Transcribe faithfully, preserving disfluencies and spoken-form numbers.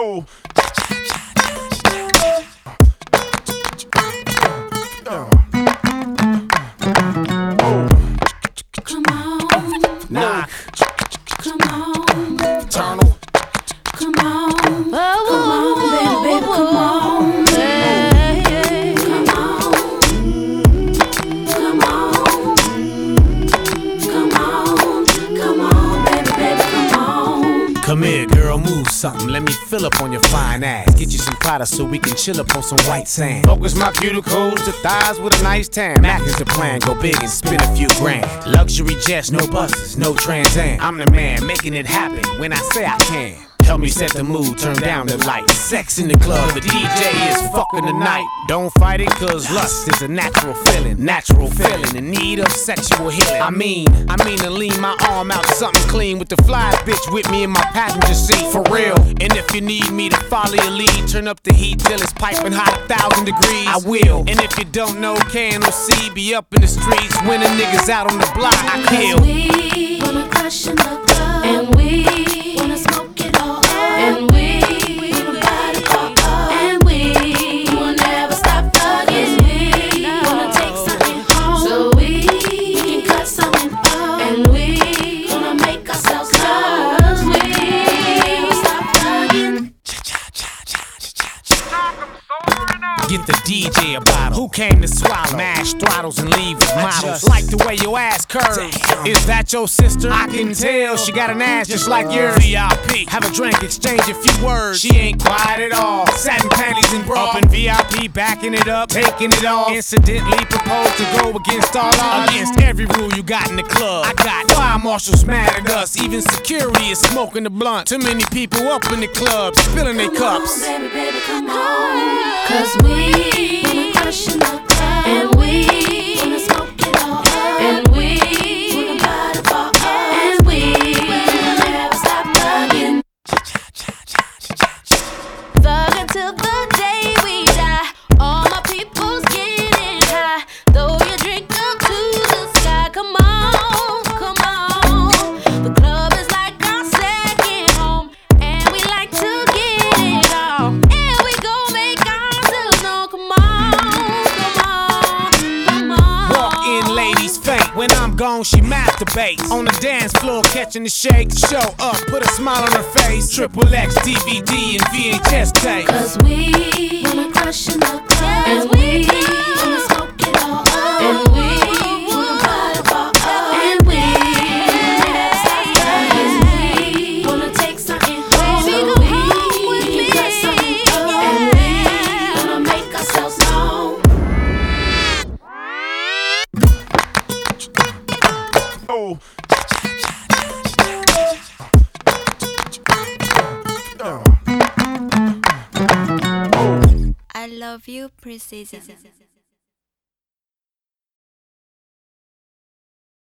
Oh. Come on, Knock. come on, Tunnel. come on, come on, baby, baby, come on, yeah, come on, come on, come on, come on, baby, baby, come on. Come here, girl, move something. Let me fill up on your fine ass. Get you some Prada so we can chill up on some white sand. Focus my cuticles to thighs with a nice tan. Mac is the plan, go big and spend a few grand. Luxury jets, no buses, no Trans Am. I'm the man making it happen when I say I can. Help me set the mood, turn down the lights. Sex in the club, the D J is fucking the night. Don't fight it, cause lust is a natural feeling. Natural feeling in need of sexual healing. I mean, I mean to lean my arm out something clean with the fly bitch with me in my passenger seat. For real. And if you need me to follow your lead, turn up the heat till it's piping hot, a thousand degrees. I will. And if you don't know, K N O C be up in the streets when the niggas out on the block. I kill. We wanna crush in the club, and we wanna smoke it all up, and we wanna party all up, and we will never stop thugging. We wanna take something home, so we can cut something up, and we gonna make ourselves love, 'cause we won't stop thugging. Get the D J a bottle. Who came to swallow? Mash throttles and leave with models. Like the way your ass curves. Is that your sister? I can tell she got an ass just like yours. V I P. Have a drink, exchange a few words. She ain't quiet at all. Satin panties and bra. Up in V I P, backing it up, taking it off. Incidentally proposed to go against all odds. Against every rule you got in the club. I got fire marshals mad at us. Even security is smoking the blunt. Too many people up in the club, spilling their cups. Come on, baby, baby, come on. 'Cause we wanna crush in the club, and we wanna smoke it all up, and we wanna party all up, and we will never stop thugging. Thug until the day we die. All my people's getting high. Throw your drink up to the sky. Come on, come on. The club is like our second home, and we like to get it on. And we gon' make ourselves known. Come on, come on, come on. Walk in, ladies faint. When I'm gone, she masturbates. On the dance floor, catching the shakes. Show up, put a smile on her face. Triple X, D V D, and V H S tape. 'Cause we wanna crush in the club, and we wanna smoke it all up, and we wanna party all up, and we never stop thugging. We wanna take something home, so we can cut something up, and we wanna make ourselves known. Oh. I love you, Precision.